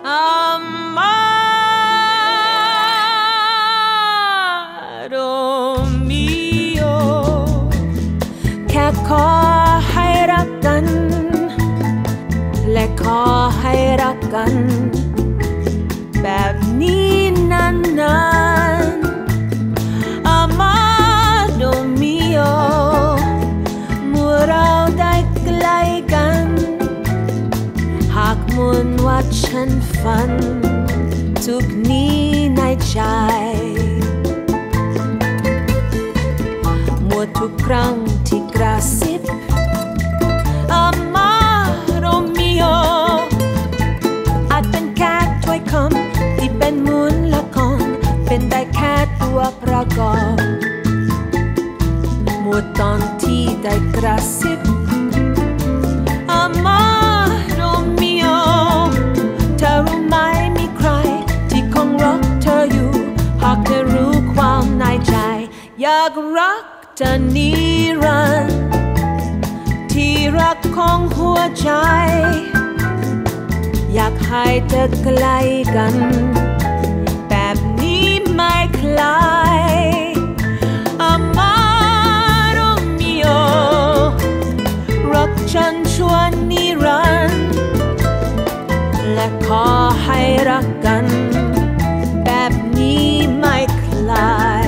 Amado mio แค่ขอให้รักกันและขอให้รักกันแบบนี้นานๆ Amado mio เมื่อเราได้ใกล้กันหากมนว่าฉันฝันทุกนี้ในใจมัวทุกครั้งที่กระซิบ Amado mio อาจเป็นแค่ถ้อยคำที่เป็นเหมือนละครเป็นได้แค่ตัวประกอบมัวตอนที่ได้กระซิบ Amado mio เธอรู้ไหมมีใครที่คงรักเธออยู่หากเธอรู้ความในใจอยากรักเธอนิรันดร์ที่รักของหัวใจอยากให้เธอใกล้กันแบบนี้ไม่คลาย Amado mio รักฉันชั่วนิรันดร์และขอให้รักกันแบบนี้ไม่คลาย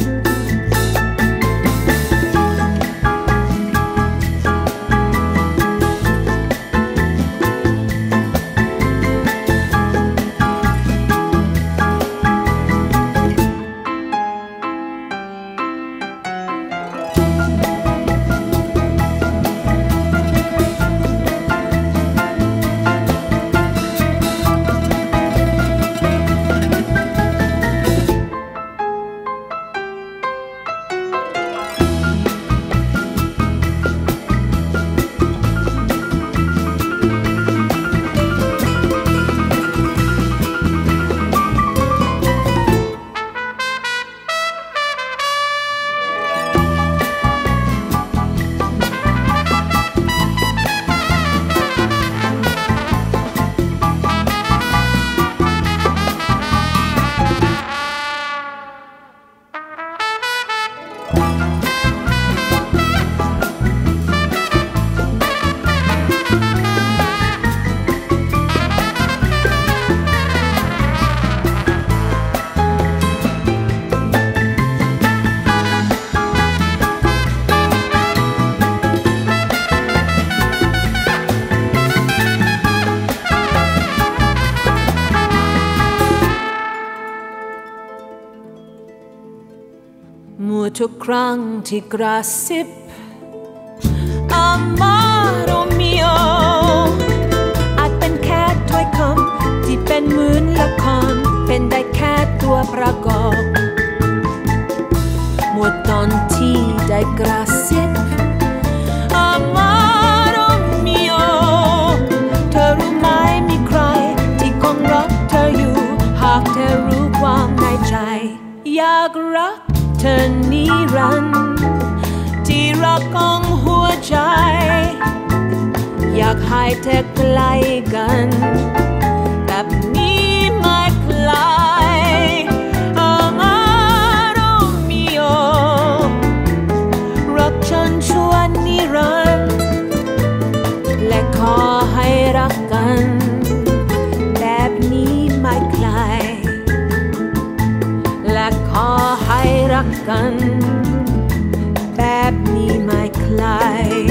มัวทุกครั้งที่กระซิบ Amado mio อาจเป็นแค่ถ้อยคำที่เป็นเหมือนละครเป็นได้แค่ตัวประกอบมัวตอนที่ได้กระซิบ Amado mio เธอรู้ไหมมีใครที่คงรักเธออยู่หากเธอรู้ความในใจอยากรักเธอนิรันดร์ที่รักของหัวใจอยากให้เธอใกล้กันแบบนี้ไม่คลาย Amado mio รักฉันชั่วนิรันดร์และขอให้รักกันแบบนี้ไม่คลายและขอให้รักกันแบบนี้ไม่คลาย